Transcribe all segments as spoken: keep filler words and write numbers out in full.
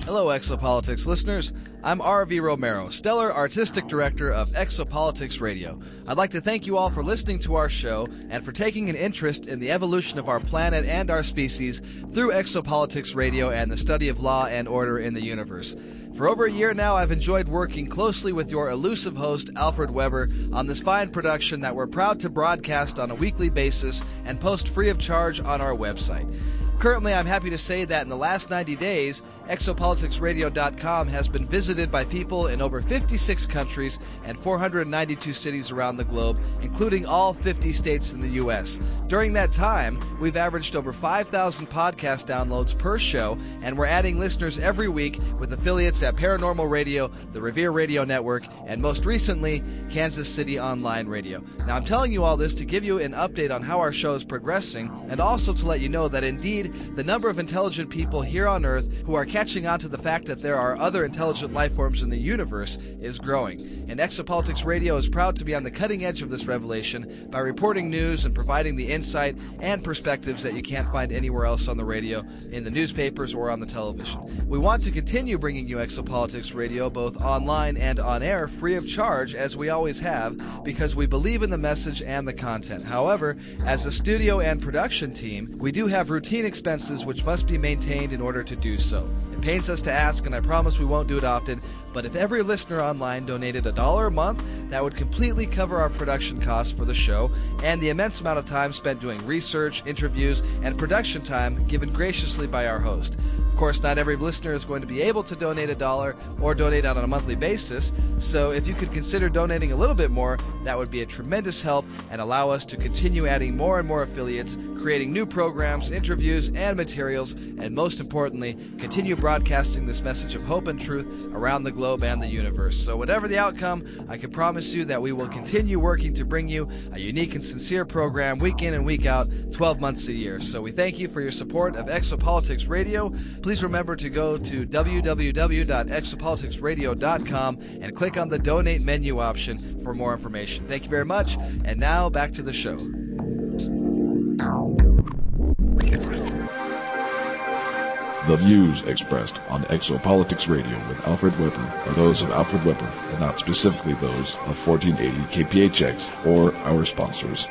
Hello, Exopolitics listeners. I'm R V Romero, Stellar Artistic Director of Exopolitics Radio. I'd like to thank you all for listening to our show and for taking an interest in the evolution of our planet and our species through Exopolitics Radio and the study of law and order in the universe. For over a year now, I've enjoyed working closely with your elusive host, Alfred Weber, on this fine production that we're proud to broadcast on a weekly basis and post free of charge on our website. Currently, I'm happy to say that in the last ninety days, exopolitics radio dot com has been visited by people in over fifty-six countries and four hundred ninety-two cities around the globe, including all fifty states in the U S. During that time, we've averaged over five thousand podcast downloads per show, and we're adding listeners every week with affiliates at Paranormal Radio, the Revere Radio Network, and most recently, Kansas City Online Radio. Now, I'm telling you all this to give you an update on how our show is progressing, and also to let you know that indeed, the number of intelligent people here on Earth who are catching on to the fact that there are other intelligent life forms in the universe is growing. And Exopolitics Radio is proud to be on the cutting edge of this revelation by reporting news and providing the insight and perspectives that you can't find anywhere else on the radio, in the newspapers, or on the television. We want to continue bringing you Exopolitics Radio both online and on air free of charge, as we always have, because we believe in the message and the content. However, as a studio and production team, we do have routine expenses which must be maintained in order to do so. It pains us to ask, and I promise we won't do it often, but if every listener online donated a dollar a month, that would completely cover our production costs for the show and the immense amount of time spent doing research, interviews, and production time given graciously by our host. Of course, not every listener is going to be able to donate a dollar or donate on a monthly basis, so if you could consider donating a little bit more, that would be a tremendous help and allow us to continue adding more and more affiliates, creating new programs, interviews, and materials, and most importantly, continue broadcasting this message of hope and truth around the globe and the universe. So whatever the outcome, I can promise you that we will continue working to bring you a unique and sincere program week in and week out, twelve months a year. So we thank you for your support of Exopolitics Radio. Please remember to go to w w w dot exopolitics radio dot com and click on the donate menu option for more information. Thank you very much, and now back to the show. The views expressed on Exopolitics Radio with Alfred Weber are those of Alfred Weber and not specifically those of fourteen eighty K P H X or our sponsors.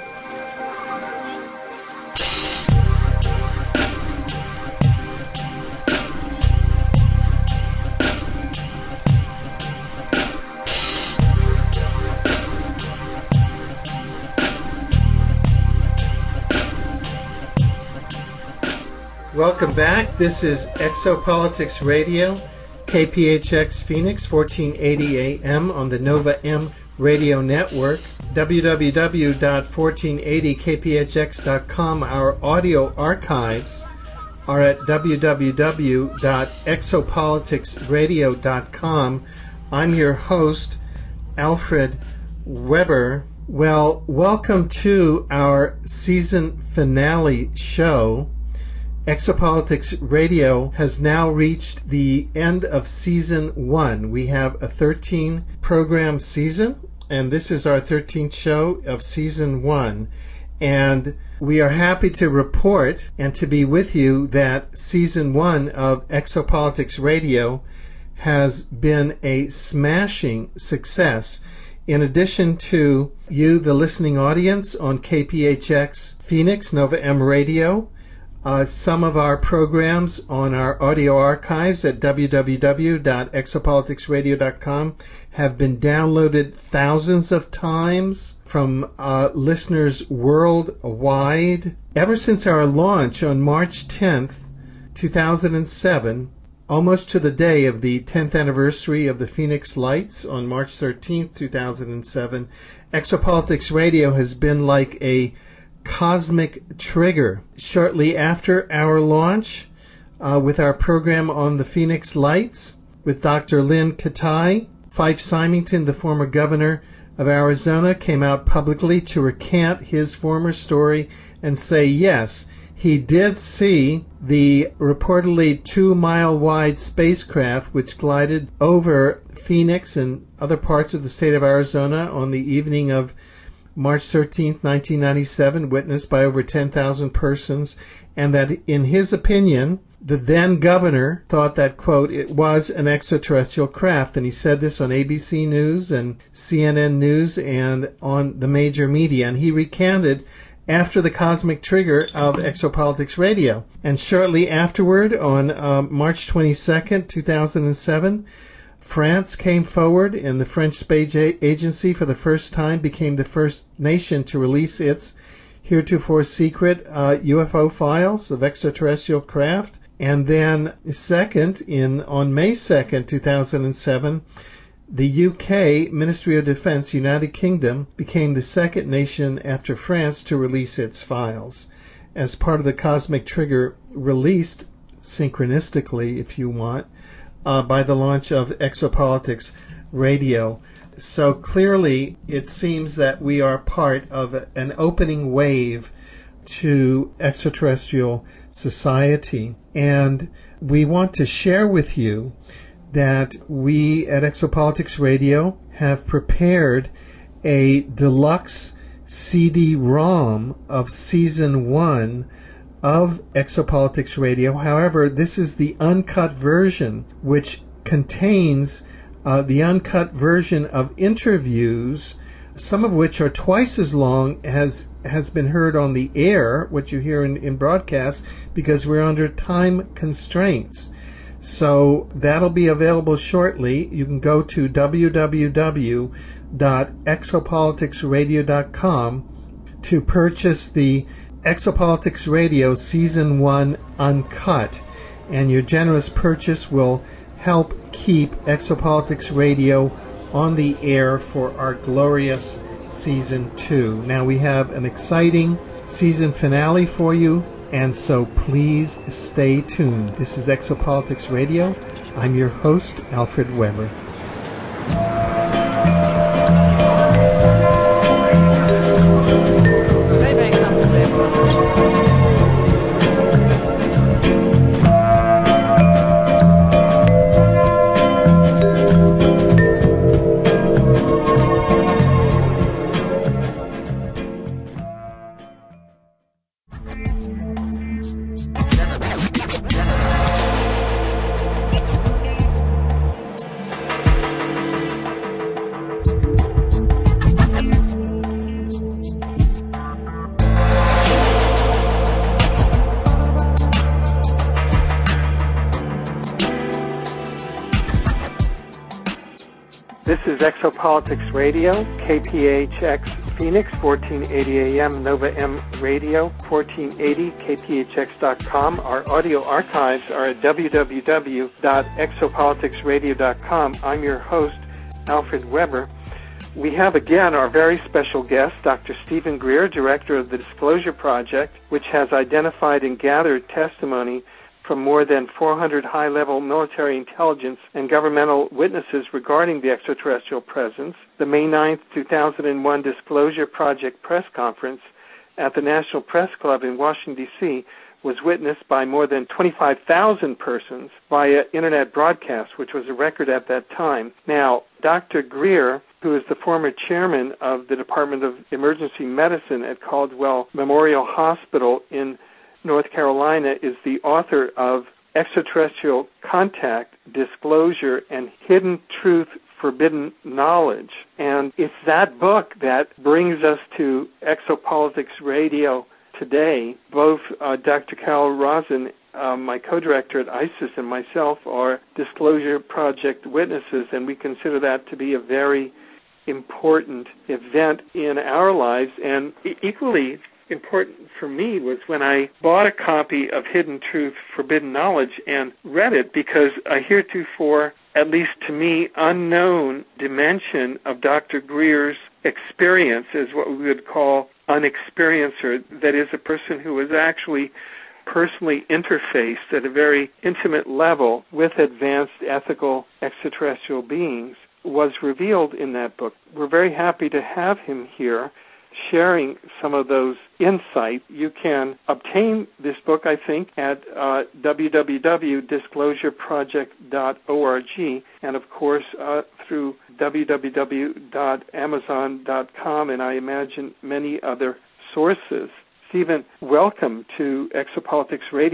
Welcome back. This is Exopolitics Radio, K P H X Phoenix, fourteen eighty A M on the Nova M Radio Network, w w w dot fourteen eighty k p h x dot com. Our audio archives are at w w w dot exopolitics radio dot com. I'm your host, Alfred Weber. Well, welcome to our season finale show. Exopolitics Radio has now reached the end of season one. We have a thirteen program season, and this is our thirteenth show of season one. And we are happy to report and to be with you that season one of Exopolitics Radio has been a smashing success. In addition to you, the listening audience on K P H X Phoenix, Nova M Radio, Uh, some of our programs on our audio archives at w w w dot exopolitics radio dot com have been downloaded thousands of times from uh, listeners worldwide. Ever since our launch on March tenth, two thousand seven, almost to the day of the tenth anniversary of the Phoenix Lights on March thirteenth, two thousand seven, Exopolitics Radio has been like a cosmic trigger. Shortly after our launch, uh, with our program on the Phoenix Lights with Doctor Lynn Katai, Fife Symington, the former governor of Arizona, came out publicly to recant his former story and say, yes, he did see the reportedly two-mile-wide spacecraft which glided over Phoenix and other parts of the state of Arizona on the evening of March thirteenth, nineteen ninety-seven, witnessed by over ten thousand persons, and that in his opinion, The then governor thought that, quote, it was an extraterrestrial craft, and he said this on A B C News and C N N News and on the major media, and he recanted after the cosmic trigger of Exopolitics Radio. And shortly afterward, on uh, March twenty-second, two thousand seven, France came forward, and the French Space Agency for the first time became the first nation to release its heretofore secret uh, U F O files of extraterrestrial craft. And then second, in on May second, two thousand seven, the U K Ministry of Defense, United Kingdom, became the second nation after France to release its files as part of the cosmic trigger released synchronistically, if you want, uh, by the launch of Exopolitics Radio. So clearly it seems that we are part of an opening wave to extraterrestrial society. And we want to share with you that we at Exopolitics Radio have prepared a deluxe C D ROM of Season one of Exopolitics Radio. However, this is the uncut version, which contains uh, the uncut version of interviews, some of which are twice as long as has been heard on the air, what you hear in, in broadcast, because we're under time constraints. So that'll be available shortly. You can go to w w w dot exopolitics radio dot com to purchase the Exopolitics Radio Season one Uncut, and your generous purchase will help keep Exopolitics Radio on the air for our glorious Season two. Now we have an exciting season finale for you, and so please stay tuned. This is Exopolitics Radio. I'm your host, Alfred Weber. This is Exopolitics Radio, K P H X Phoenix, fourteen eighty A M, Nova M Radio, fourteen eighty, K P H X dot com. Our audio archives are at w w w dot exopolitics radio dot com. I'm your host, Alfred Weber. We have again our very special guest, Doctor Stephen Greer, Director of the Disclosure Project, which has identified and gathered testimony from more than four hundred high-level military intelligence and governmental witnesses regarding the extraterrestrial presence. The May ninth, two thousand one Disclosure Project press conference at the National Press Club in Washington, D C was witnessed by more than twenty-five thousand persons via Internet broadcast, which was a record at that time. Now, Doctor Greer, who is the former chairman of the Department of Emergency Medicine at Caldwell Memorial Hospital in North Carolina, is the author of Extraterrestrial Contact, Disclosure, and Hidden Truth, Forbidden Knowledge. And it's that book that brings us to Exopolitics Radio today. Both uh, Doctor Carol Rosin, uh, my co-director at ISIS, and myself are Disclosure Project witnesses, and we consider that to be a very important event in our lives. And e- equally important for me was when I bought a copy of Hidden Truth, Forbidden Knowledge and read it, because a heretofore, at least to me, unknown dimension of Doctor Greer's experience is what we would call an experiencer, that is, a person who was actually personally interfaced at a very intimate level with advanced ethical extraterrestrial beings, was revealed in that book. We're very happy to have him here sharing some of those insights. You can obtain this book, I think, at uh, w w w dot disclosure project dot org, and of course uh, through w w w dot amazon dot com, and I imagine many other sources. Stephen, welcome to Exopolitics Radio.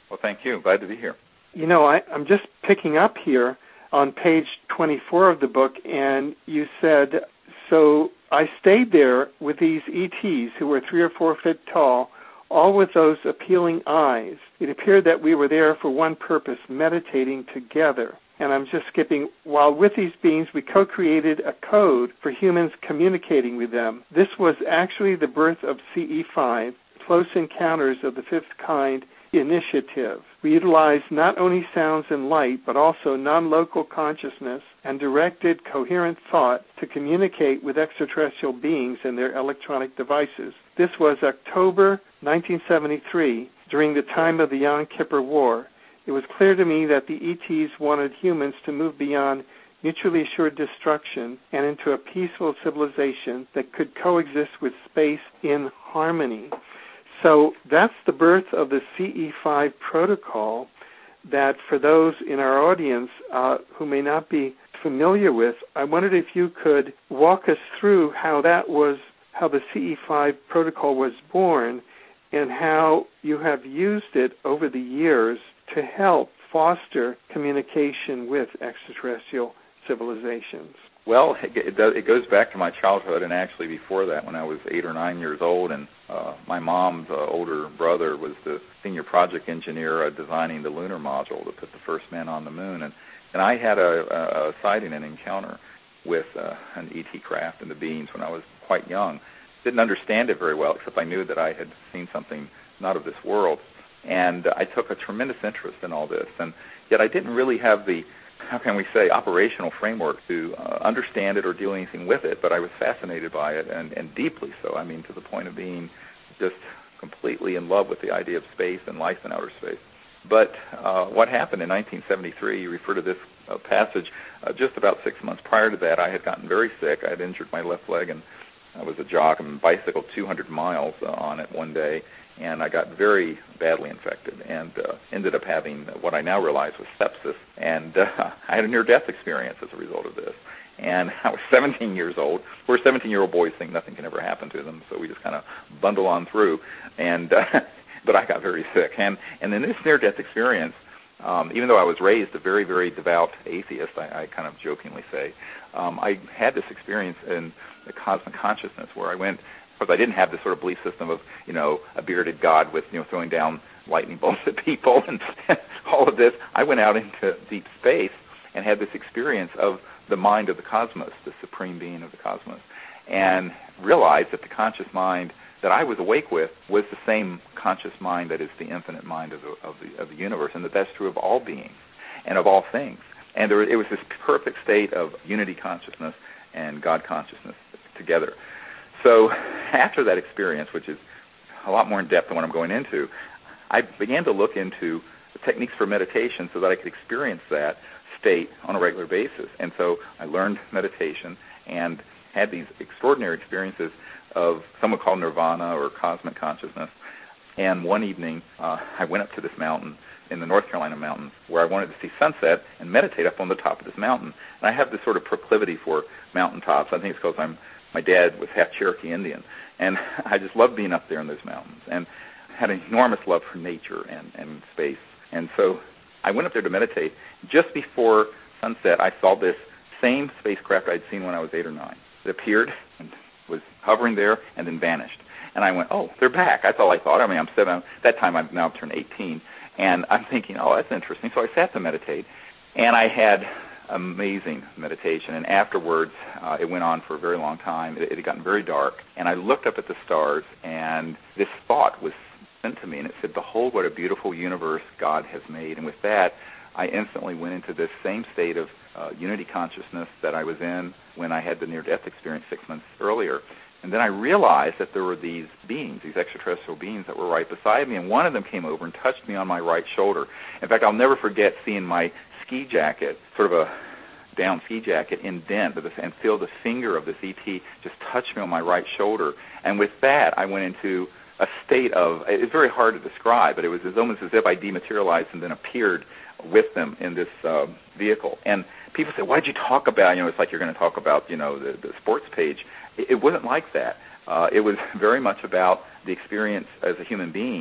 Well, thank you. Glad to be here. You know, I, I'm just picking up here on page twenty-four of the book, and you said, so I stayed there with these E Ts who were three or four feet tall, all with those appealing eyes. It appeared that we were there for one purpose, meditating together. And I'm just skipping, while with these beings, we co-created a code for humans communicating with them. This was actually the birth of C E five, Close Encounters of the Fifth Kind initiative. We utilized not only sounds and light, but also non-local consciousness and directed coherent thought to communicate with extraterrestrial beings and their electronic devices. This was October nineteen seventy-three, during the time of the Yom Kippur War. It was clear to me that the E Ts wanted humans to move beyond mutually assured destruction and into a peaceful civilization that could coexist with space in harmony. So that's the birth of the C E five protocol that, for those in our audience uh, who may not be familiar with, I wondered if you could walk us through how that was, how the C E five protocol was born, and how you have used it over the years to help foster communication with extraterrestrial civilizations. Well, it, it, does, it goes back to my childhood, and actually before that, when I was eight or nine years old, and uh, my mom's uh, older brother was the senior project engineer uh, designing the lunar module to put the first man on the moon, and, and I had a, a, a sighting, an encounter with uh, an E T craft and the beings when I was quite young. Didn't understand it very well, except I knew that I had seen something not of this world, and uh, I took a tremendous interest in all this, and yet I didn't really have the, how can we say, operational framework to uh, understand it or do anything with it, but I was fascinated by it, and, and deeply so. I mean, to the point of being just completely in love with the idea of space and life in outer space. But uh, what happened in nineteen seventy-three, you refer to this uh, passage, uh, just about six months prior to that, I had gotten very sick. I had injured my left leg, and I was a jock and bicycled two hundred miles uh, on it one day, and I got very badly infected and uh, ended up having what I now realize was sepsis, and uh, I had a near-death experience as a result of this. And I was seventeen years old, where seventeen-year-old boys think nothing can ever happen to them, so we just kind of bundle on through. And uh, but I got very sick. And, and in this near-death experience, um, even though I was raised a very, very devout atheist, I, I kind of jokingly say, um, I had this experience in the cosmic consciousness where I went, because I didn't have this sort of belief system of, you know, a bearded God with, you know, throwing down lightning bolts at people and all of this. I went out into deep space and had this experience of the mind of the cosmos, the supreme being of the cosmos, and realized that the conscious mind that I was awake with was the same conscious mind that is the infinite mind of the, of the, of the universe, and that that's true of all beings and of all things. And there, it was this perfect state of unity consciousness and God consciousness together. So after that experience, which is a lot more in depth than what I'm going into, I began to look into the techniques for meditation so that I could experience that state on a regular basis. And so I learned meditation and had these extraordinary experiences of somewhat called nirvana or cosmic consciousness. And one evening, uh, I went up to this mountain in the North Carolina mountains where I wanted to see sunset and meditate up on the top of this mountain. And I have this sort of proclivity for mountaintops. I think it's because I'm my dad was half Cherokee Indian, and I just loved being up there in those mountains and had an enormous love for nature and, and space. And so I went up there to meditate. Just before sunset, I saw this same spacecraft I'd seen when I was eight or nine. It appeared and was hovering there and then vanished. And I went, oh, they're back. That's all I thought. I mean, I'm seven. That time I've now turned eighteen. And I'm thinking, oh, that's interesting. So I sat to meditate, and I had amazing meditation. And afterwards, uh, it went on for a very long time. It, it had gotten very dark. And I looked up at the stars, and this thought was sent to me, and it said, behold, what a beautiful universe God has made. And with that, I instantly went into this same state of uh, unity consciousness that I was in when I had the near-death experience six months earlier. And then I realized that there were these beings, these extraterrestrial beings that were right beside me, and one of them came over and touched me on my right shoulder. In fact, I'll never forget seeing my ski jacket, sort of a down ski jacket, indent, and feel the finger of this E T just touch me on my right shoulder. And with that, I went into a state of, it's very hard to describe, but it was almost as if I dematerialized and then appeared with them in this uh, vehicle. And people say, why did you talk about, you know, it's like you're going to talk about, you know, the, the sports page. It, it wasn't like that. Uh, it was very much about the experience as a human being,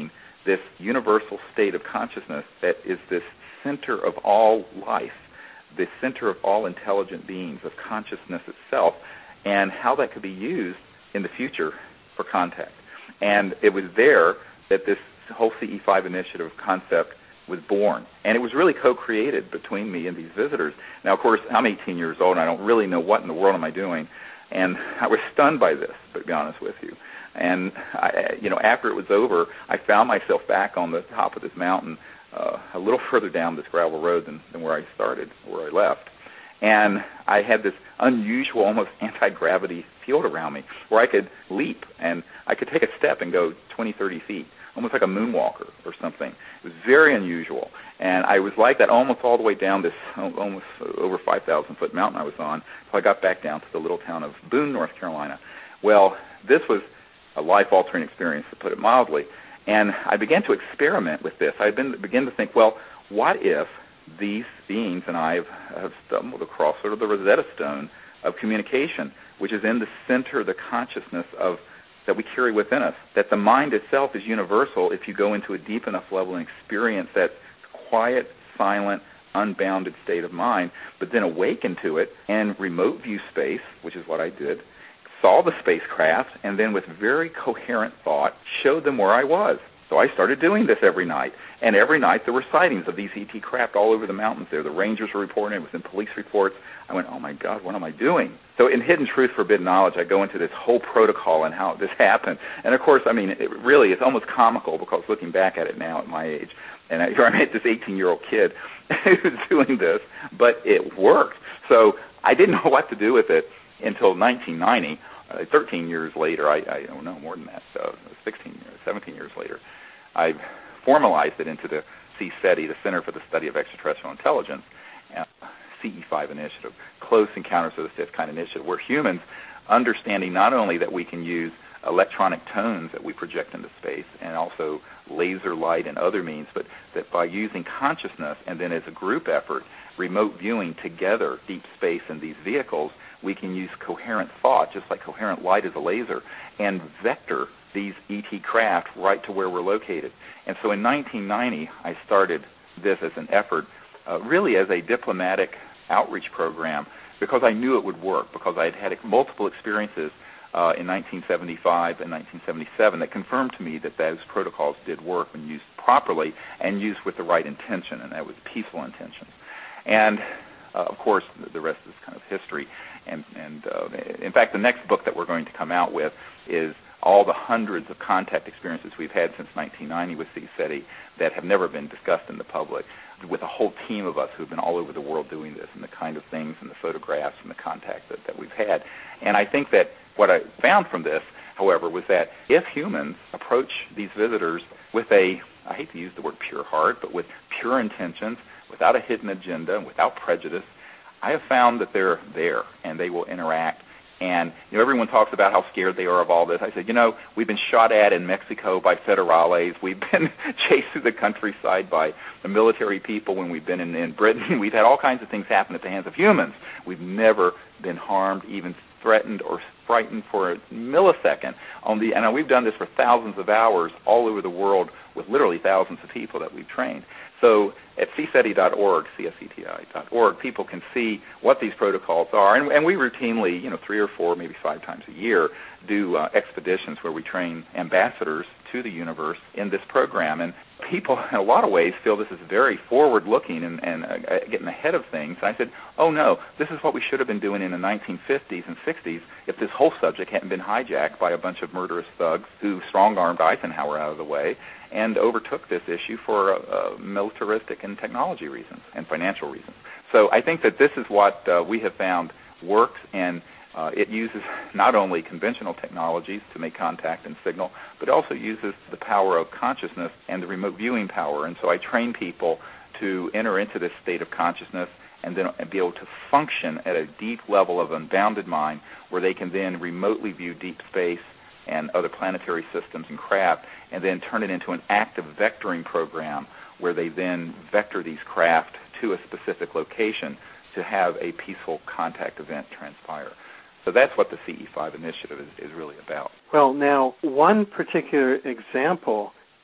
this universal state of consciousness that is this center of all life, the center of all intelligent beings, of consciousness itself, and how that could be used in the future for contact. And it was there that this whole C E five initiative concept was born. And it was really co-created between me and these visitors. Now, of course, I'm eighteen years old, and I don't really know what in the world am I doing. And I was stunned by this, to be honest with you. And, I, you know, after it was over, I found myself back on the top of this mountain, uh, a little further down this gravel road than, than where I started, where I left. And I had this unusual, almost anti-gravity field around me where I could leap, and I could take a step and go twenty, thirty feet, almost like a moonwalker or something. It was very unusual. And I was like that almost all the way down this almost over five thousand foot mountain I was on until I got back down to the little town of Boone, North Carolina. Well, this was a life-altering experience, to put it mildly. And I began to experiment with this. I began to think, well, what if these beings and I have, have stumbled across sort of the Rosetta Stone of communication, which is in the center of the consciousness of that we carry within us, that the mind itself is universal if you go into a deep enough level and experience that quiet, silent, unbounded state of mind, but then awaken to it and remote view space, which is what I did, saw the spacecraft, and then with very coherent thought showed them where I was. So I started doing this every night, and every night there were sightings of these E T craft all over the mountains there. The rangers were reporting, it was in police reports. I went, oh my God, what am I doing? So in Hidden Truth, Forbidden Knowledge, I go into this whole protocol and how this happened. And of course, I mean, it really, it's almost comical because looking back at it now at my age, and I, here I met this eighteen-year-old kid who was doing this, but it worked. So I didn't know what to do with it until nineteen ninety. Uh, thirteen years later, I, I don't know, more than that, uh, sixteen years, seventeen years later, I formalized it into the C SETI, the Center for the Study of Extraterrestrial Intelligence, uh, C E five initiative, Close Encounters of the Fifth Kind initiative, where humans, understanding not only that we can use electronic tones that we project into space and also laser light and other means, but that by using consciousness and then as a group effort, remote viewing together deep space in these vehicles, we can use coherent thought, just like coherent light is a laser, and vector these E T craft right to where we're located. And so in nineteen ninety, I started this as an effort, uh, really as a diplomatic outreach program, because I knew it would work, because I had had multiple experiences uh, in nineteen seventy-five and nineteen seventy-seven that confirmed to me that those protocols did work when used properly and used with the right intention, and that was peaceful intentions. And Uh, of course, the rest is kind of history. And, and uh, in fact, the next book that we're going to come out with is all the hundreds of contact experiences we've had since nineteen ninety with C SETI that have never been discussed in the public, with a whole team of us who have been all over the world doing this, and the kind of things and the photographs and the contact that, that we've had. And I think that what I found from this, however, was that if humans approach these visitors with a, I hate to use the word pure heart, but with pure intentions, without a hidden agenda, and without prejudice, I have found that they're there and they will interact. And, you know, everyone talks about how scared they are of all this. I said, you know, we've been shot at in Mexico by federales. We've been chased through the countryside by the military people when we've been in, in Britain. We've had all kinds of things happen at the hands of humans. We've never been harmed, even threatened or frightened for a millisecond. On the, and we've done this for thousands of hours all over the world with literally thousands of people that we've trained. So at C SETI dot org, C S E T I dot org, people can see what these protocols are. And, and we routinely, you know, three or four, maybe five times a year, do uh, expeditions where we train ambassadors to the universe in this program. And people, in a lot of ways, feel this is very forward-looking and, and uh, getting ahead of things. And I said, oh, no, this is what we should have been doing in the nineteen fifties and sixties if this whole subject hadn't been hijacked by a bunch of murderous thugs who strong-armed Eisenhower out of the way and overtook this issue for uh, uh, militaristic and technology reasons and financial reasons. So I think that this is what uh, we have found works, and uh, it uses not only conventional technologies to make contact and signal, but also uses the power of consciousness and the remote viewing power. And so I train people to enter into this state of consciousness and then be able to function at a deep level of unbounded mind where they can then remotely view deep space and other planetary systems and craft, and then turn it into an active vectoring program where they then vector these craft to a specific location to have a peaceful contact event transpire. So that's what the C E five initiative is, is really about. Well, now, one particular example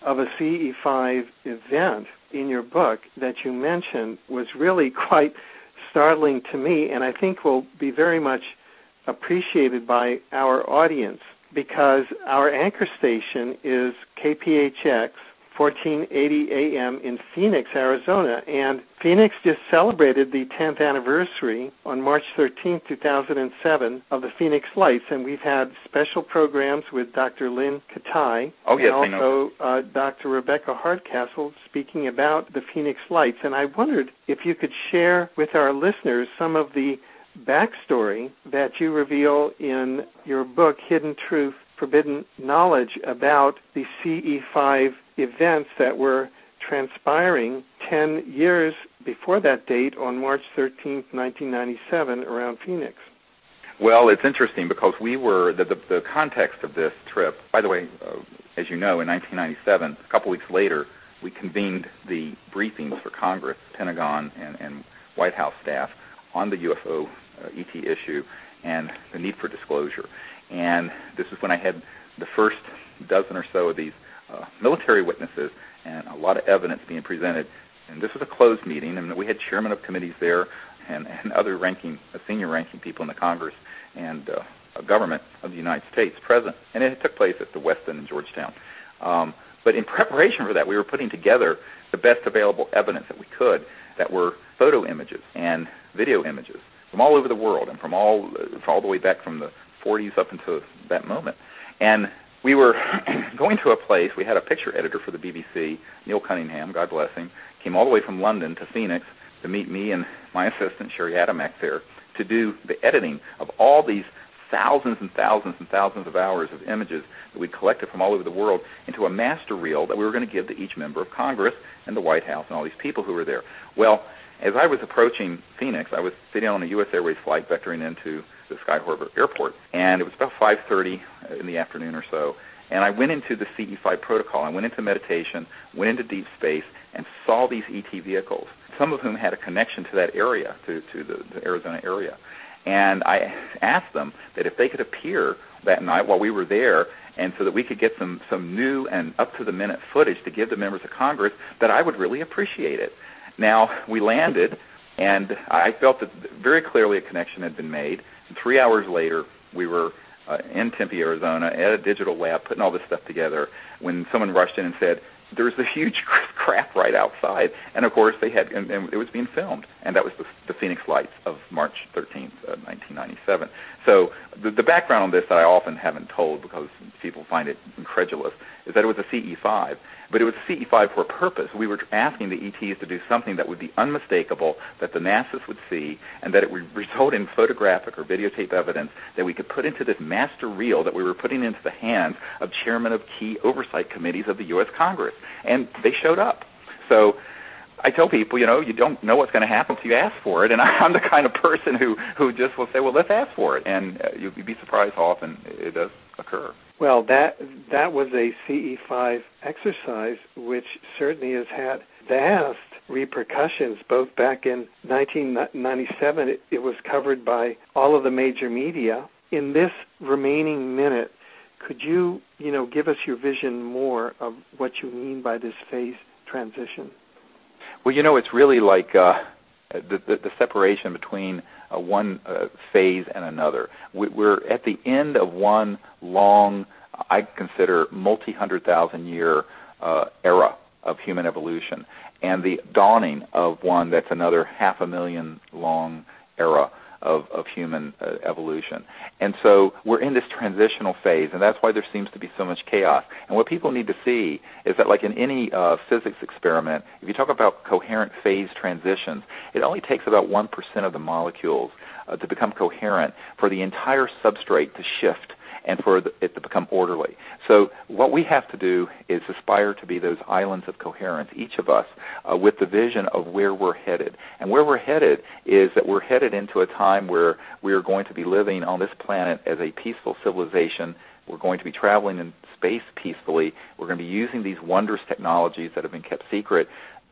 of a C E five event in your book that you mentioned was really quite startling to me, and I think will be very much appreciated by our audience, because our anchor station is K P H X fourteen eighty A M in Phoenix, Arizona, and Phoenix just celebrated the tenth anniversary on March thirteenth, two thousand seven of the Phoenix Lights, and we've had special programs with Doctor Lynn Katai oh, yes, and also uh, Doctor Rebecca Hardcastle speaking about the Phoenix Lights. And I wondered if you could share with our listeners some of the backstory that you reveal in your book, Hidden Truth, Forbidden Knowledge, about the C E five events that were transpiring ten years before that date on March thirteenth, nineteen ninety-seven, around Phoenix. Well, it's interesting because we were, the, the, the context of this trip, by the way, uh, as you know, in nineteen ninety-seven, a couple weeks later, we convened the briefings for Congress, Pentagon, and, and White House staff on the U F O uh, E T issue and the need for disclosure. And this is when I had the first dozen or so of these uh, military witnesses and a lot of evidence being presented. And this was a closed meeting, and we had chairmen of committees there and, and other ranking, uh, senior ranking people in the Congress and uh, government of the United States present. And it took place at the Westin in Georgetown. Um, but in preparation for that, we were putting together the best available evidence that we could that were photo images and video images from all over the world and from all, uh, all the way back from the forties up until that moment. And we were going to a place, we had a picture editor for the B B C, Neil Cunningham, God bless him, came all the way from London to Phoenix to meet me and my assistant, Sherry Adamek, there to do the editing of all these thousands and thousands and thousands of hours of images that we'd collected from all over the world into a master reel that we were going to give to each member of Congress and the White House and all these people who were there. Well, as I was approaching Phoenix, I was sitting on a U S Airways flight vectoring into the Sky Harbor Airport, and it was about five thirty in the afternoon or so, and I went into the C E five protocol. I went into meditation, went into deep space, and saw these E T vehicles, some of whom had a connection to that area, to, to the, the Arizona area. And I asked them that if they could appear that night while we were there, and so that we could get some, some new and up-to-the-minute footage to give the members of Congress, that I would really appreciate it. Now, we landed, and I felt that very clearly a connection had been made. And three hours later, we were uh, in Tempe, Arizona, at a digital lab, putting all this stuff together, when someone rushed in and said, there's this huge craft right outside. And, of course, they had, and, and it was being filmed. And that was the, the Phoenix Lights of March thirteenth, uh, nineteen ninety-seven. So the, the background on this that I often haven't told because people find it incredulous is that it was a C E five. But it was a C E five for a purpose. We were asking the E Ts to do something that would be unmistakable, that the NASAs would see, and that it would result in photographic or videotape evidence that we could put into this master reel that we were putting into the hands of chairmen of key oversight committees of the U S Congress. And they showed up. So I tell people, you know, you don't know what's going to happen until you ask for it. And I'm the kind of person who, who just will say, well, let's ask for it. And uh, you'd be surprised how often it does occur. Well, that that was a C E five exercise, which certainly has had vast repercussions, both back in nineteen ninety-seven. It, it was covered by all of the major media. In this remaining minute, could you, you know, give us your vision more of what you mean by this phase transition? Well, you know, it's really like uh, the, the, the separation between uh, one uh, phase and another. We, we're at the end of one long, I consider, multi-hundred thousand year uh, era of human evolution, and the dawning of one that's another half a million long era of, of human uh, evolution. And so we're in this transitional phase, and that's why there seems to be so much chaos. And what people need to see is that, like in any uh, physics experiment, if you talk about coherent phase transitions, it only takes about one percent of the molecules uh, to become coherent for the entire substrate to shift and for it to become orderly. So what we have to do is aspire to be those islands of coherence, each of us, uh, with the vision of where we're headed. And where we're headed is that we're headed into a time where we are going to be living on this planet as a peaceful civilization. We're going to be traveling in space peacefully. We're going to be using these wondrous technologies that have been kept secret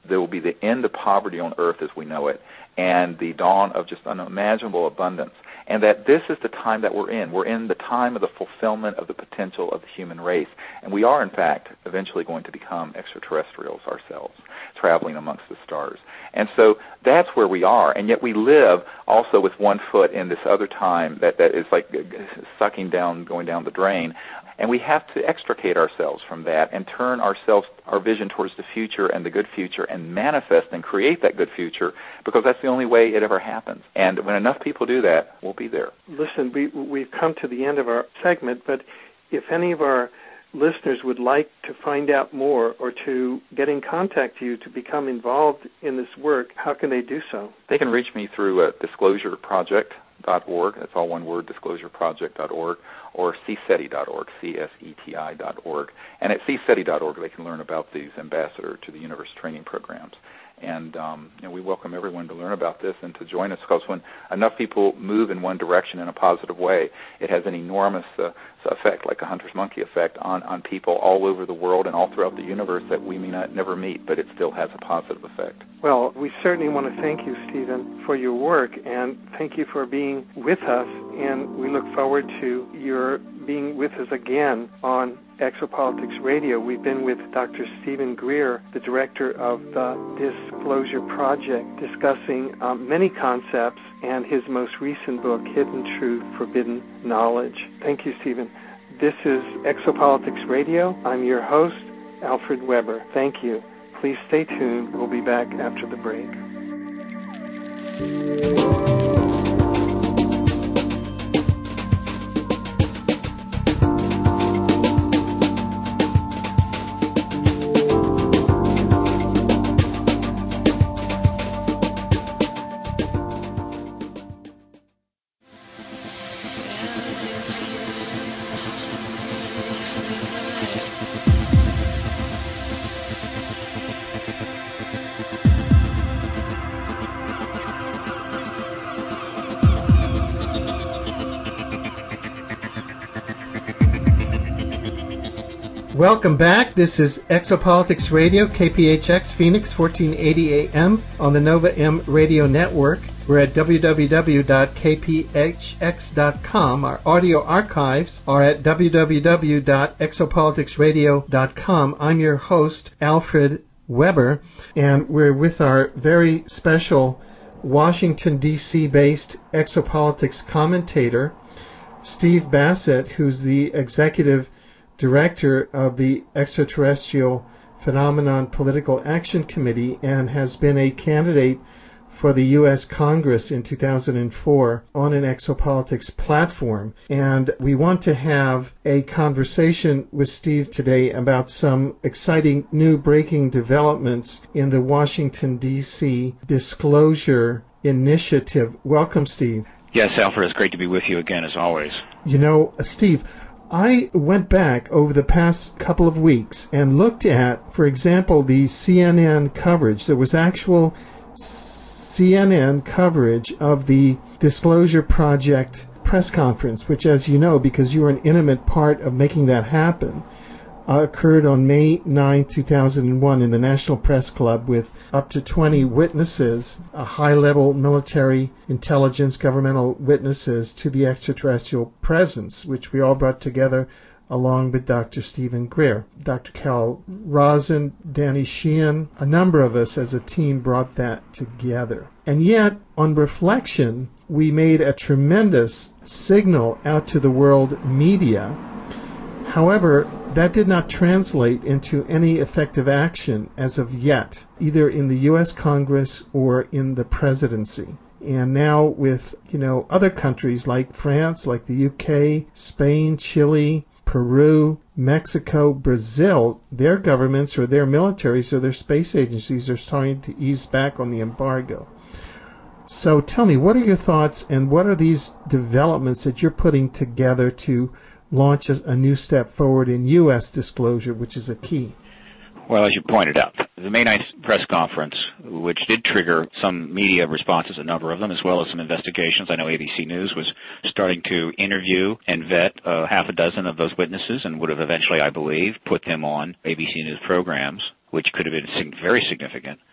there will be the end of poverty on earth as we know it, and the dawn of just unimaginable abundance, and that this is the time that we're in. We're in the time of the fulfillment of the potential of the human race, and we are, in fact, eventually going to become extraterrestrials ourselves, traveling amongst the stars. And so that's where we are, and yet we live also with one foot in this other time that, that is like sucking down, going down the drain. And we have to extricate ourselves from that and turn ourselves, our vision towards the future and the good future, and manifest and create that good future, because that's the only way it ever happens. And when enough people do that, we'll be there. Listen, we, we've come to the end of our segment, but if any of our listeners would like to find out more or to get in contact with you to become involved in this work, how can they do so? They can reach me through uh, disclosure project dot org. That's all one word, disclosure project dot org, or c seti dot org, C S E T I dot org. And at c seti dot org, they can learn about these Ambassador to the Universe training programs. And um, you know, we welcome everyone to learn about this and to join us, because when enough people move in one direction in a positive way, it has an enormous uh, effect, like a hunter's monkey effect, on, on people all over the world and all throughout the universe that we may not never meet, but it still has a positive effect. Well, we certainly want to thank you, Stephen, for your work, and thank you for being with us, and we look forward to your being with us again on Exopolitics Radio. We've been with Doctor Stephen Greer, the director of the Disclosure Project, discussing um, many concepts and his most recent book, Hidden Truth, Forbidden Knowledge. Thank you, Stephen. This is Exopolitics Radio. I'm your host, Alfred Weber. Thank you. Please stay tuned. We'll be back after the break. Welcome back. This is Exopolitics Radio, K P H X Phoenix, fourteen eighty A M on the Nova M Radio Network. We're at w w w dot k p h x dot com. Our audio archives are at w w w dot exopolitics radio dot com. I'm your host, Alfred Weber, and we're with our very special Washington, D C-based exopolitics commentator, Steve Bassett, who's the executive director of the Extraterrestrial Phenomenon Political Action Committee and has been a candidate for the U S Congress in two thousand four on an exopolitics platform. And we want to have a conversation with Steve today about some exciting new breaking developments in the Washington, D C Disclosure Initiative. Welcome, Steve. Yes, Alfred, it's great to be with you again, as always. You know, Steve, I went back over the past couple of weeks and looked at, for example, the C N N coverage. There was actual C N N coverage of the Disclosure Project press conference, which, as you know, because you were an intimate part of making that happen, uh, occurred on May ninth, two thousand one in the National Press Club with up to twenty witnesses, uh, high-level military intelligence, governmental witnesses to the extraterrestrial presence, which we all brought together along with Doctor Stephen Greer. Doctor Cal Rosen, Danny Sheehan, a number of us as a team brought that together. And yet, on reflection, we made a tremendous signal out to the world media. However, that did not translate into any effective action as of yet, either in the U S Congress or in the presidency. And now with, you know, other countries like France, like the U K, Spain, Chile, Peru, Mexico, Brazil, their governments or their militaries or their space agencies are starting to ease back on the embargo. So tell me, what are your thoughts and what are these developments that you're putting together to launch a, a new step forward in U S disclosure, which is a key? Well, as you pointed out, the May ninth press conference, which did trigger some media responses, a number of them, as well as some investigations. I know A B C News was starting to interview and vet uh, half a dozen of those witnesses and would have eventually, I believe, put them on A B C News programs, which could have been very significant.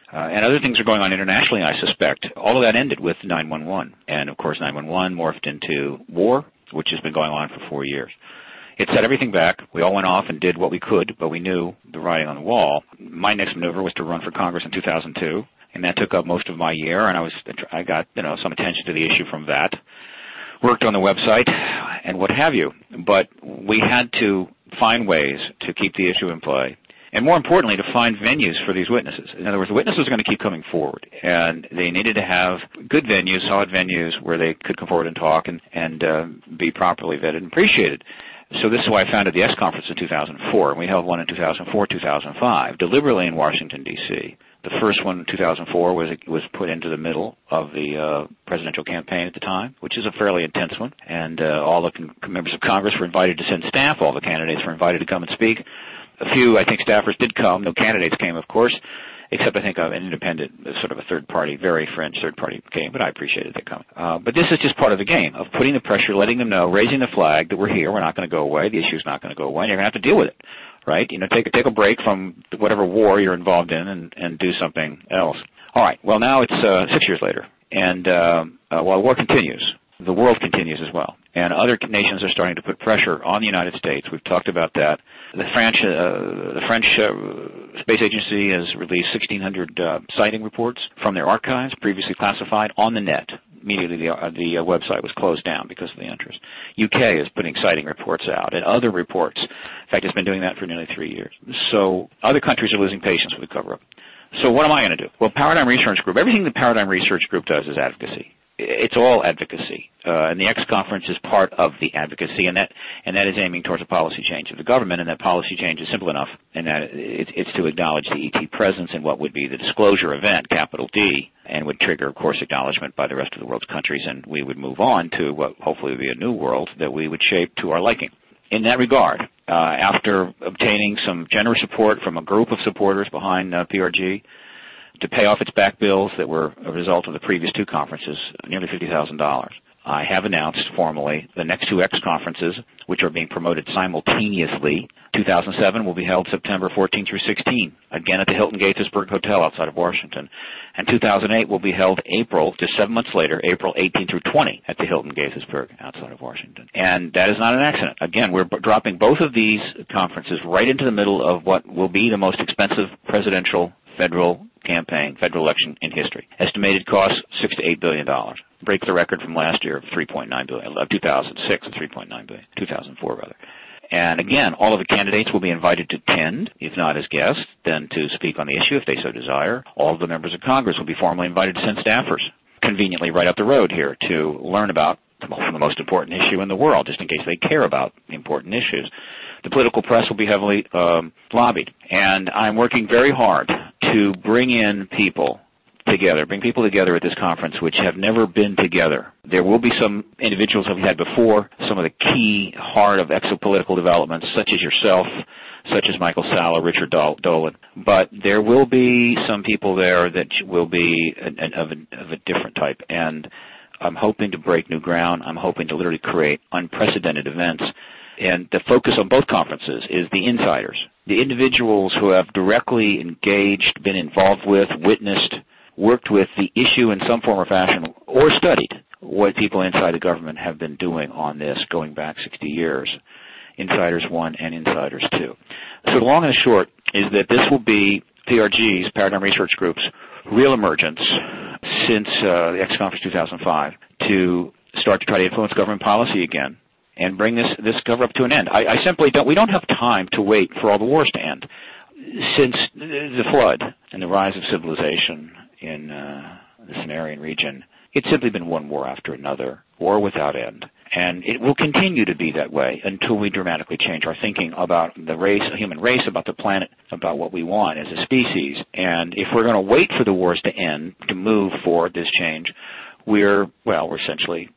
Uh, and other things are going on internationally, I suspect. All of that ended with nine one one. And, of course, nine one one morphed into war, which has been going on for four years. It set everything back. We all went off and did what we could, but we knew the writing on the wall. My next maneuver was to run for Congress in two thousand two, and that took up most of my year, and I was I got, you know, some attention to the issue from that. Worked on the website and what have you. But we had to find ways to keep the issue in play. And more importantly, to find venues for these witnesses. In other words, the witnesses are going to keep coming forward, and they needed to have good venues, solid venues, where they could come forward and talk and, and uh, be properly vetted and appreciated. So this is why I founded the X Conference in two thousand four, and we held one in two thousand four, two thousand five, deliberately in Washington, D C The first one in two thousand four was was put into the middle of the uh, presidential campaign at the time, which is a fairly intense one, and uh, all the con- members of Congress were invited to send staff. All the candidates were invited to come and speak. A few, I think, staffers did come. No candidates came, of course, except I think uh, an independent, sort of a third-party, very fringe third-party came, but I appreciated their coming. Uh, but this is just part of the game of putting the pressure, letting them know, raising the flag that we're here, we're not going to go away, the issue's not going to go away, and you're going to have to deal with it, right? You know, take, take a break from whatever war you're involved in and, and do something else. All right, well, now it's uh, six years later, and uh, uh, while the war continues, the world continues as well. And other nations are starting to put pressure on the United States. We've talked about that. The French, uh, the French uh, Space Agency has released sixteen hundred uh, sighting reports from their archives, previously classified, on the net. Immediately the, uh, the uh, website was closed down because of the interest. U K is putting sighting reports out, and other reports. In fact, it's been doing that for nearly three years. So other countries are losing patience with the cover-up. So what am I going to do? Well, Paradigm Research Group, everything the Paradigm Research Group does is advocacy. It's all advocacy, uh, and the X Conference is part of the advocacy, and that and that is aiming towards a policy change of the government, and that policy change is simple enough, and that it, it's to acknowledge the E T presence in what would be the disclosure event, capital D, and would trigger, of course, acknowledgement by the rest of the world's countries, and we would move on to what hopefully would be a new world that we would shape to our liking. In that regard, uh, after obtaining some generous support from a group of supporters behind uh, P R G, to pay off its back bills that were a result of the previous two conferences, nearly fifty thousand dollars. I have announced formally the next two X conferences, which are being promoted simultaneously. two thousand seven will be held September fourteenth through sixteenth, again at the Hilton Gaithersburg Hotel outside of Washington. And two thousand eight will be held April, just seven months later, April eighteenth through twentieth at the Hilton Gaithersburg outside of Washington. And that is not an accident. Again, we're b- dropping both of these conferences right into the middle of what will be the most expensive presidential federal campaign, federal election in history. Estimated cost six to eight billion dollars. Break the record from last year of three point nine billion dollars, two thousand six of three point nine billion dollars, two thousand four rather. And again, all of the candidates will be invited to attend, if not as guests, then to speak on the issue if they so desire. All of the members of Congress will be formally invited to send staffers, conveniently right up the road here, to learn about the most important issue in the world, just in case they care about important issues. The political press will be heavily um, lobbied. And I'm working very hard to bring in people together, bring people together at this conference which have never been together. There will be some individuals that we've had before, some of the key heart of exopolitical developments, such as yourself, such as Michael Salla, Richard Dolan. But there will be some people there that will be an, an, of, a, of a different type. And I'm hoping to break new ground. I'm hoping to literally create unprecedented events. And the focus on both conferences is the insiders, the individuals who have directly engaged, been involved with, witnessed, worked with the issue in some form or fashion, or studied what people inside the government have been doing on this going back sixty years. Insiders one and Insiders two. So the long and the short is that this will be P R G's, Paradigm Research Group's, real emergence since uh, the X Conference two thousand five to start to try to influence government policy again and bring this, this cover-up to an end. I, I simply don't, we don't have time to wait for all the wars to end. Since the flood and the rise of civilization in uh, the Sumerian region, it's simply been one war after another, war without end. And it will continue to be that way until we dramatically change our thinking about the race, the human race, about the planet, about what we want as a species. And if we're going to wait for the wars to end to move forward this change, we're, well, we're essentially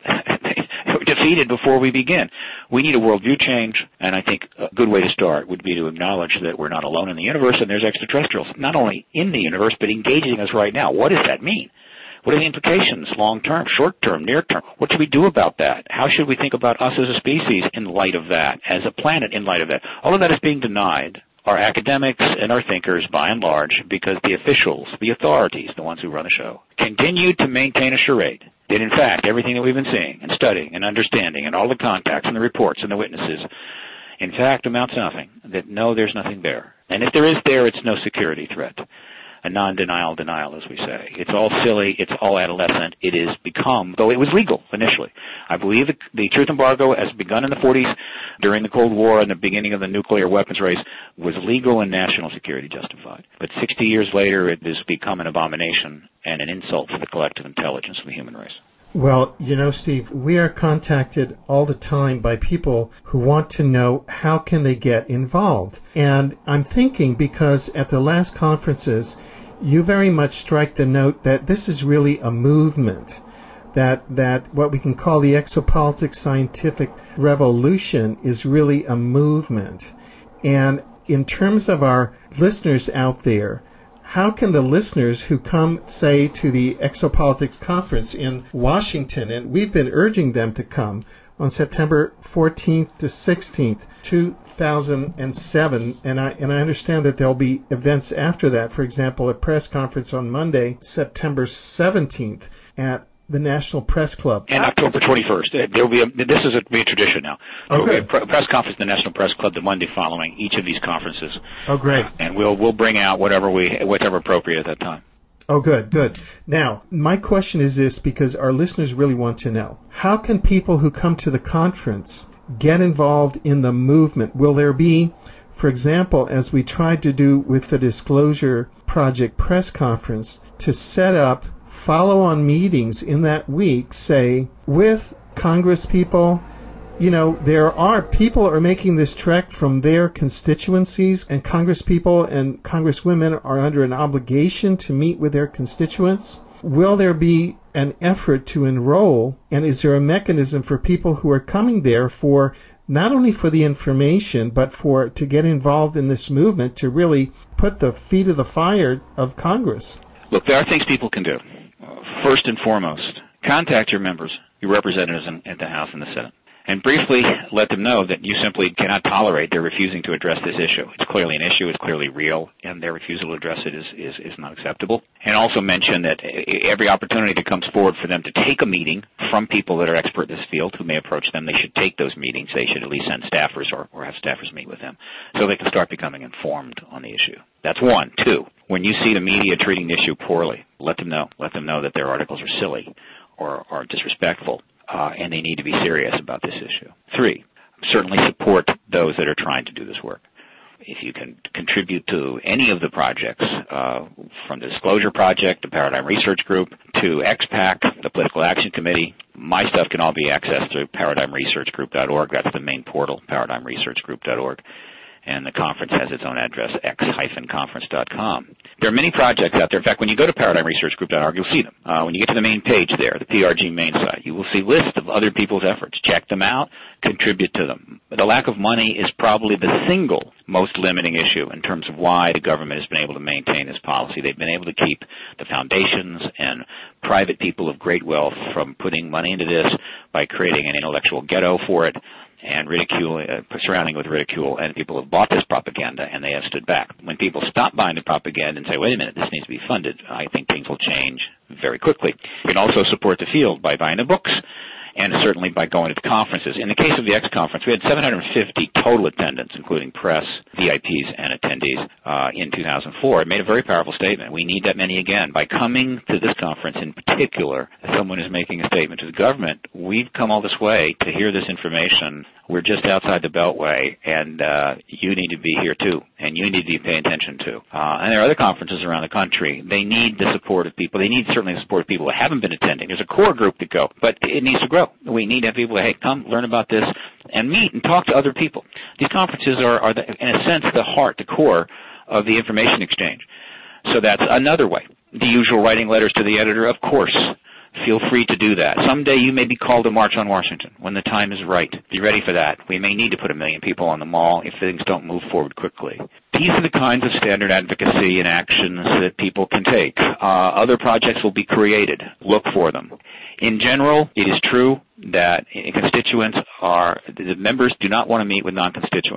defeated before we begin. We need a worldview change, and I think a good way to start would be to acknowledge that we're not alone in the universe and there's extraterrestrials, not only in the universe, but engaging us right now. What does that mean? What are the implications, long-term, short-term, near-term? What should we do about that? How should we think about us as a species in light of that, as a planet in light of that? All of that is being denied are academics and are thinkers by and large, because the officials, the authorities, the ones who run the show, continue to maintain a charade that, in fact, everything that we've been seeing and studying and understanding and all the contacts and the reports and the witnesses, in fact, amounts to nothing, that no, there's nothing there. And if there is there, it's no security threat. A non-denial denial, as we say. It's all silly. It's all adolescent. It is become, though it was legal initially. I believe the, the truth embargo, as begun in the forties during the Cold War and the beginning of the nuclear weapons race, was legal and national security justified. But sixty years later, it has become an abomination and an insult to the collective intelligence of the human race. Well, you know, Steve, we are contacted all the time by people who want to know how can they get involved. And I'm thinking, because at the last conferences, you very much strike the note that this is really a movement, that that what we can call the exopolitics scientific revolution is really a movement. And in terms of our listeners out there, how can the listeners who come, say, to the Exopolitics Conference in Washington, and we've been urging them to come on September fourteenth to sixteenth, two thousand seven, and I and I understand that there'll be events after that. For example, a press conference on Monday, September seventeenth, at the National Press Club. And October twenty-first. There will be a, this is a, be a tradition now. There Okay. will be a pre- press conference in the National Press Club the Monday following each of these conferences. Oh, great. Uh, and we'll we'll bring out whatever we whatever appropriate at that time. Oh, good, good. Now, my question is this, because our listeners really want to know. How can people who come to the conference get involved in the movement? Will there be, for example, as we tried to do with the Disclosure Project press conference, to set up follow-on meetings in that week, say, with Congress people? You know, there are people are making this trek from their constituencies, and Congress people and Congresswomen are under an obligation to meet with their constituents. Will there be an effort to enroll, and is there a mechanism for people who are coming there for not only for the information, but for to get involved in this movement, to really put the feet of the fire of Congress? Look, there are things people can do. First and foremost, contact your members, your representatives in, in the House and the Senate, and briefly let them know that you simply cannot tolerate their refusing to address this issue. It's clearly an issue, it's clearly real, and their refusal to address it is, is, is not acceptable. And also mention that every opportunity that comes forward for them to take a meeting from people that are expert in this field who may approach them, they should take those meetings. They should at least send staffers or, or have staffers meet with them so they can start becoming informed on the issue. That's one. Two, when you see the media treating the issue poorly, let them know. Let them know that their articles are silly or are disrespectful, uh, and they need to be serious about this issue. Three, certainly support those that are trying to do this work. If you can contribute to any of the projects, uh, from the Disclosure Project, the Paradigm Research Group, to X PAC, the Political Action Committee, my stuff can all be accessed through paradigm research group dot org. That's the main portal, paradigm research group dot org. And the conference has its own address, x dash conference dot com. There are many projects out there. In fact, when you go to paradigm research group dot org, you'll see them. Uh, when you get to the main page there, the P R G main site, you will see lists of other people's efforts. Check them out, contribute to them. The lack of money is probably the single most limiting issue in terms of why the government has been able to maintain this policy. They've been able to keep the foundations and private people of great wealth from putting money into this by creating an intellectual ghetto for it, and ridicule, uh, surrounding with ridicule, and people have bought this propaganda, and they have stood back. When people stop buying the propaganda and say, wait a minute, this needs to be funded, I think things will change very quickly. You can also support the field by buying the books, and certainly by going to the conferences. In the case of the X Conference, we had seven hundred fifty total attendants, including press, V I Ps, and attendees, uh, in two thousand four. It made a very powerful statement. We need that many again. By coming to this conference in particular, as someone is making a statement to the government, we've come all this way to hear this information. We're just outside the Beltway, and uh, you need to be here too, and you need to be paying attention to. Uh, and there are other conferences around the country. They need the support of people. They need certainly the support of people who haven't been attending. There's a core group to go, but it needs to grow. We need to have people, hey, come learn about this and meet and talk to other people. These conferences are, are the, in a sense, the heart, the core of the information exchange. So that's another way. The usual writing letters to the editor, of course. Feel free to do that. Someday you may be called to march on Washington when the time is right. Be ready for that. We may need to put a million people on the mall if things don't move forward quickly. These are the kinds of standard advocacy and actions that people can take. Uh, other projects will be created. Look for them. In general, it is true that constituents are, the members do not want to meet with non-constituents.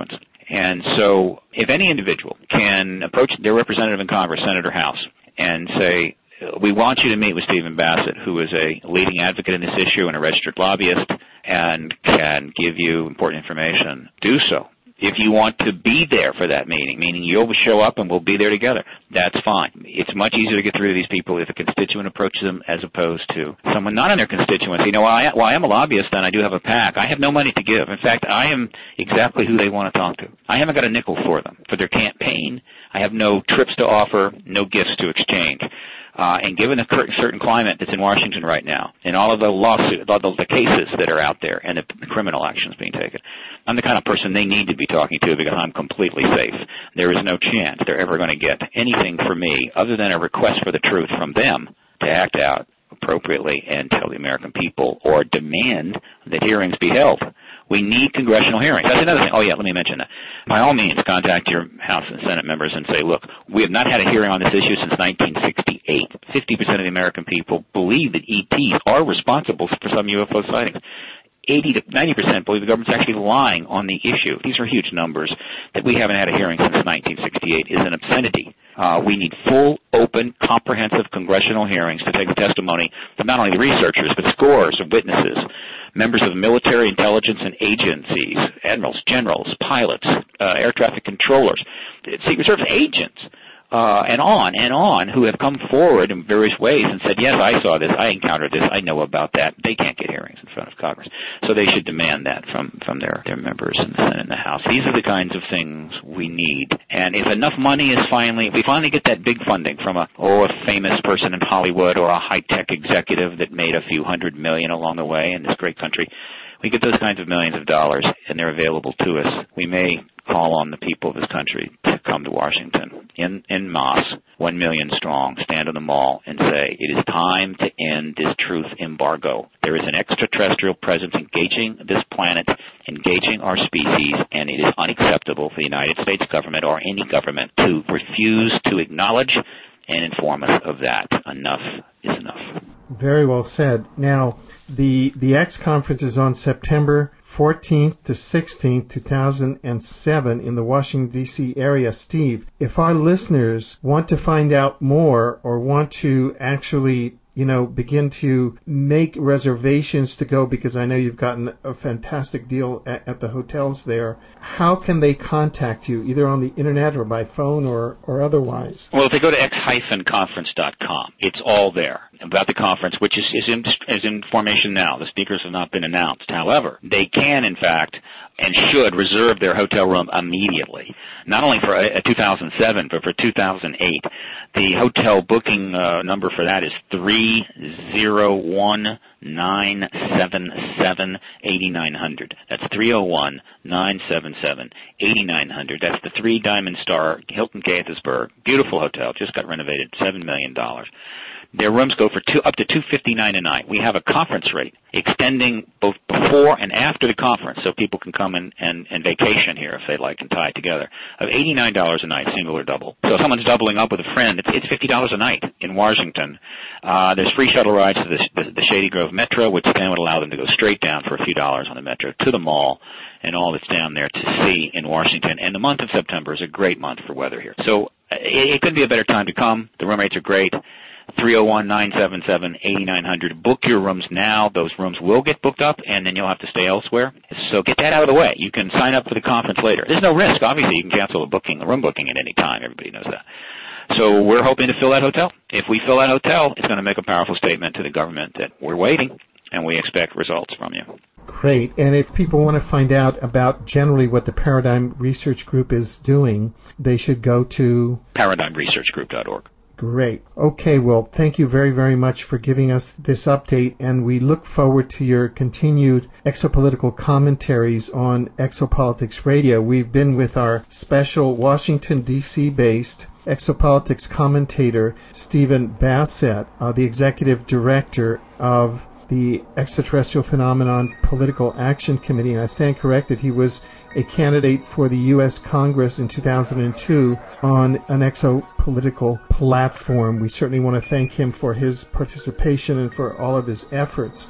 And so if any individual can approach their representative in Congress, Senate or House, and say, we want you to meet with Stephen Bassett, who is a leading advocate in this issue and a registered lobbyist, and can give you important information, do so. If you want to be there for that meeting, meaning you'll show up and we'll be there together, that's fine. It's much easier to get through to these people if a constituent approaches them as opposed to someone not in their constituency. You know, while I, while I am a lobbyist and I do have a PAC, I have no money to give. In fact, I am exactly who they want to talk to. I haven't got a nickel for them. For their campaign, I have no trips to offer, no gifts to exchange. Uh, and given the certain climate that's in Washington right now, and all of the lawsuits, all the, the cases that are out there, and the criminal actions being taken, I'm the kind of person they need to be talking to because I'm completely safe. There is no chance they're ever going to get anything from me other than a request for the truth from them to act out appropriately and tell the American people or demand that hearings be held. We need congressional hearings. That's another thing. Oh, yeah, let me mention that. By all means, contact your House and Senate members and say, look, we have not had a hearing on this issue since nineteen sixty-eight. fifty percent of the American people believe that E Ts are responsible for some U F O sightings. eighty to ninety percent believe the government's actually lying on the issue. These are huge numbers. That we haven't had a hearing since nineteen sixty-eight is an obscenity. Uh, we need full, open, comprehensive congressional hearings to take the testimony of not only the researchers, but scores of witnesses, members of military intelligence and agencies, admirals, generals, pilots, uh, air traffic controllers, Secret Service agents, uh, and on and on, who have come forward in various ways and said, yes, I saw this, I encountered this, I know about that. They can't get hearings in front of Congress. So they should demand that from, from their, their members in the Senate and the House. These are the kinds of things we need. And if enough money is finally, if we finally get that big funding from a, oh, a famous person in Hollywood or a high-tech executive that made a few hundred million along the way in this great country, we get those kinds of millions of dollars and they're available to us, we may call on the people of this country to come to Washington in, in mass, one million strong, stand on the mall and say, it is time to end this truth embargo. There is an extraterrestrial presence engaging this planet, engaging our species, and it is unacceptable for the United States government or any government to refuse to acknowledge and inform us of that. Enough is enough. Very well said. Now, the the X conference is on September fourteenth to sixteenth, two thousand seven in the Washington, D C area. Steve, if our listeners want to find out more or want to actually, you know, begin to make reservations to go, because I know you've gotten a fantastic deal at, at the hotels there, how can they contact you, either on the internet or by phone or, or otherwise? Well, if they go to x dash conference dot com, it's all there about the conference, which is, is, in, is in formation now. The speakers have not been announced. However, they can, in fact, and should reserve their hotel room immediately, not only for uh, two thousand seven, but for two thousand eight. The hotel booking uh, number for that is three oh one, nine seven seven, eight nine hundred. That's three oh one, nine seven seven, eight nine hundred. That's the three Diamond Star Hilton Gaithersburg. Beautiful hotel, just got renovated, seven million dollars. Their rooms go for two, up to two hundred fifty-nine dollars a night. We have a conference rate extending both before and after the conference, so people can come and, and, and vacation here if they like and tie it together, of eighty-nine dollars a night, single or double. So if someone's doubling up with a friend, it's, it's fifty dollars a night in Washington. Uh, there's free shuttle rides to the, the, the Shady Grove Metro, which then would allow them to go straight down for a few dollars on the Metro to the mall and all that's down there to see in Washington. And the month of September is a great month for weather here. So it, it couldn't be a better time to come. The room rates are great. three oh one, nine seven seven, eight nine hundred. Book your rooms now. Those rooms will get booked up, and then you'll have to stay elsewhere. So get that out of the way. You can sign up for the conference later. There's no risk. Obviously, you can cancel the booking, the room booking at any time. Everybody knows that. So we're hoping to fill that hotel. If we fill that hotel, it's going to make a powerful statement to the government that we're waiting, and we expect results from you. Great. And if people want to find out about generally what the Paradigm Research Group is doing, they should go to paradigm research group dot org. Great. Okay, well, thank you very, very much for giving us this update, and we look forward to your continued exopolitical commentaries on Exopolitics Radio. We've been with our special Washington, D C-based exopolitics commentator, Stephen Bassett, uh, the executive director of the Extraterrestrial Phenomenon Political Action Committee. And I stand corrected, he was a candidate for the U S Congress in two thousand two on an exopolitical platform. We certainly want to thank him for his participation and for all of his efforts.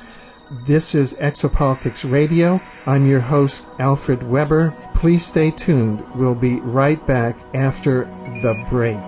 This is Exopolitics Radio. I'm your host, Alfred Weber. Please stay tuned. We'll be right back after the break.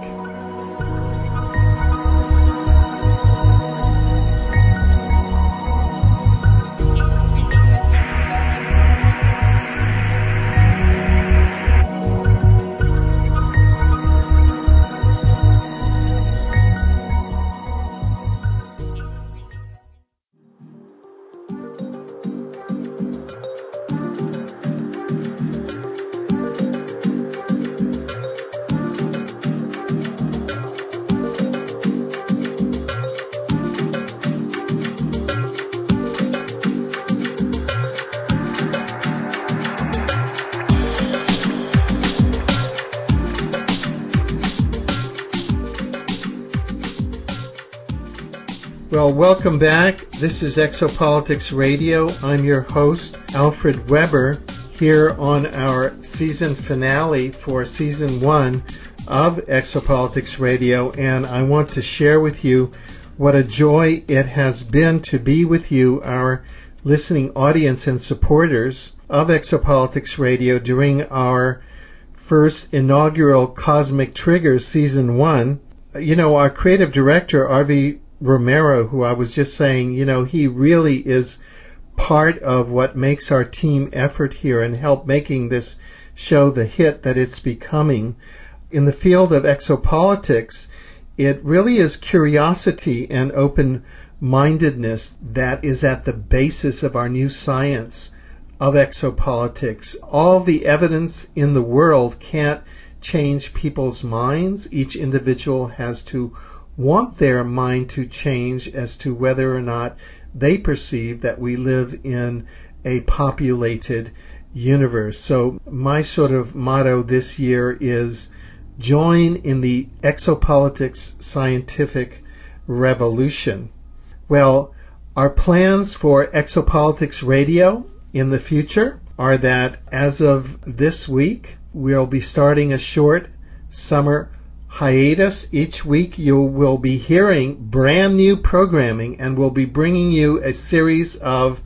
Well, welcome back. This is Exopolitics Radio. I'm your host, Alfred Weber, here on our season finale for season one of Exopolitics Radio, and I want to share with you what a joy it has been to be with you, our listening audience and supporters of Exopolitics Radio during our first inaugural Cosmic Triggers season one. You know, our creative director, R V Romero, who I was just saying, you know, he really is part of what makes our team effort here and help making this show the hit that it's becoming. In the field of exopolitics, it really is curiosity and open-mindedness that is at the basis of our new science of exopolitics. All the evidence in the world can't change people's minds. Each individual has to want their mind to change as to whether or not they perceive that we live in a populated universe. So my sort of motto this year is join in the exopolitics scientific revolution. Well, our plans for Exopolitics Radio in the future are that as of this week, we'll be starting a short summer hiatus. Each week you will be hearing brand new programming, and we'll be bringing you a series of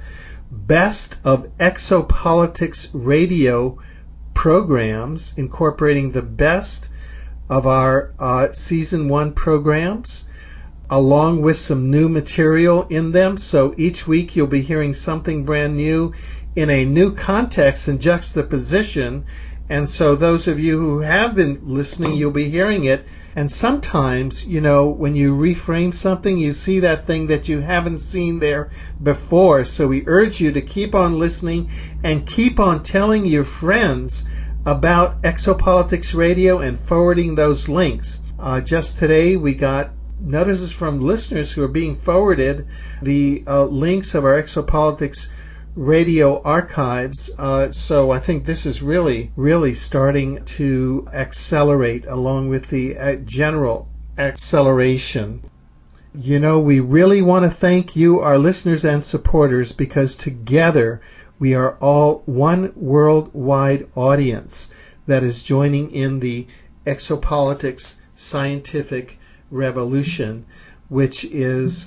best of Exopolitics Radio programs, incorporating the best of our uh, season one programs, along with some new material in them. So each week you'll be hearing something brand new in a new context and juxtaposition. And so those of you who have been listening, you'll be hearing it. And sometimes, you know, when you reframe something, you see that thing that you haven't seen there before. So we urge you to keep on listening and keep on telling your friends about Exopolitics Radio and forwarding those links. Uh, just today we got notices from listeners who are being forwarded the uh, links of our Exopolitics Radio archives. Uh, so I think this is really, really starting to accelerate along with the uh, general acceleration. You know, we really want to thank you, our listeners and supporters, because together we are all one worldwide audience that is joining in the exopolitics scientific revolution, which is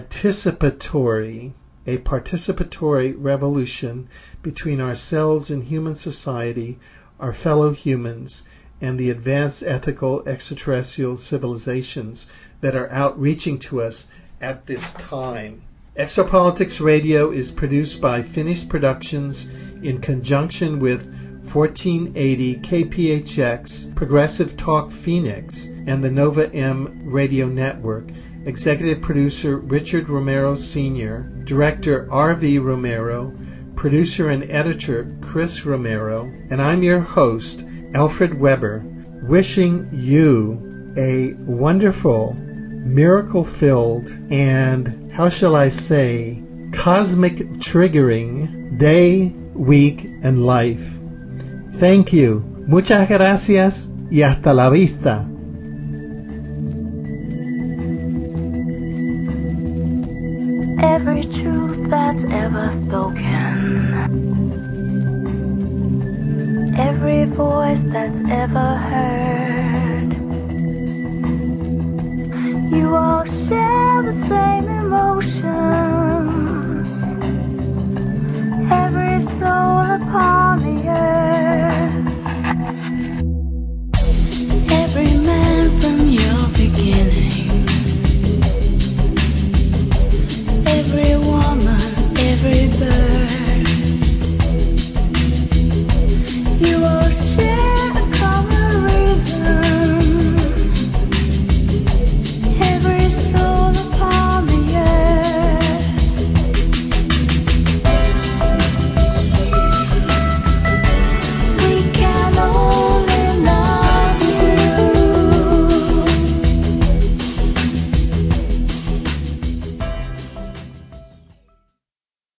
participatory. A participatory revolution between ourselves and human society, our fellow humans, and the advanced ethical extraterrestrial civilizations that are outreaching to us at this time. Exopolitics Radio is produced by Finnish Productions in conjunction with fourteen eighty K P H X, Progressive Talk Phoenix, and the Nova M Radio Network. Executive Producer Richard Romero Senior, Director R V Romero, Producer and Editor Chris Romero, and I'm your host, Alfred Weber, wishing you a wonderful, miracle-filled, and, how shall I say, cosmic triggering day, week, and life. Thank you. Muchas gracias y hasta la vista. Every truth that's ever spoken, every voice that's ever heard, you all share the same